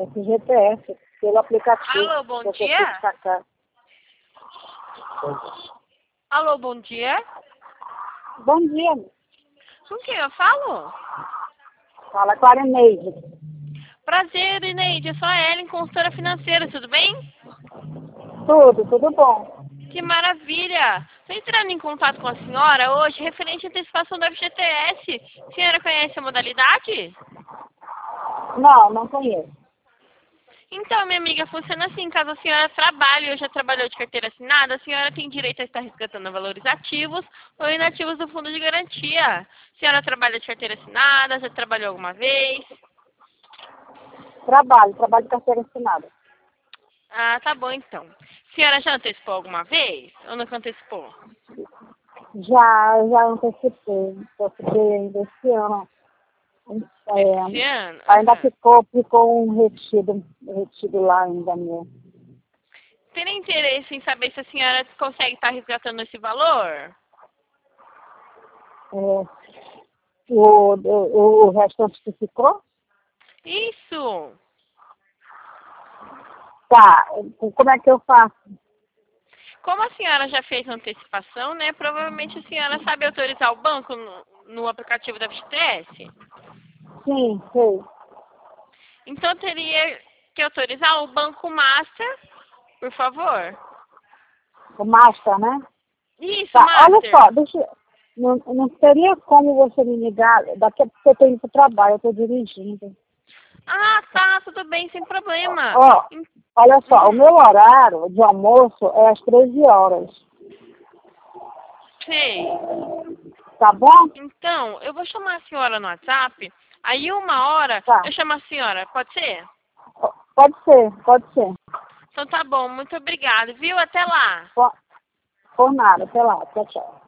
FGTS, pelo aplicativo. Alô, bom que eu dia? consigo sacar. Alô, bom dia. Bom dia, Com quem eu falo? fala com a Areneide. Prazer, Ineide. Eu sou a Ellen, consultora financeira, tudo bem? Tudo bom. Que maravilha! Estou entrando em contato com a senhora hoje referente à antecipação do FGTS. A senhora conhece a modalidade? Não conheço. Então, minha amiga, funciona assim. Caso a senhora trabalhe ou já trabalhou de carteira assinada, a senhora tem direito a estar resgatando valores ativos ou inativos do fundo de garantia. A senhora trabalha de carteira assinada, já trabalhou alguma vez? Trabalho de carteira assinada. Ah, tá bom então. A senhora já antecipou alguma vez ou nunca antecipou? Já antecipei ainda esse ano. Esse ano? Ainda Aham. ficou um retido lá ainda meu. Teria interesse em saber se a senhora consegue estar resgatando esse valor? É, o restante que ficou? Isso! Tá, como é que eu faço? Como a senhora já fez a antecipação, né? Provavelmente a senhora sabe autorizar o banco no aplicativo da FGTS. Sim, sei. Então teria que autorizar o Banco Master, por favor. O Master, né? Isso, Tá, olha Master. só, não teria como você me ligar, daqui a pouco eu tô indo pro trabalho, eu tô dirigindo. Ah, tá, tudo bem, sem problema. Ó, olha só, o Hum, meu horário de almoço é às 13 horas, sei. tá bom? Então, eu vou chamar a senhora no WhatsApp. Aí 1 hora Tá, eu chamo a senhora, pode ser? pode ser. Então tá bom, muito obrigada, viu? Até lá. Por nada, até lá, tchau.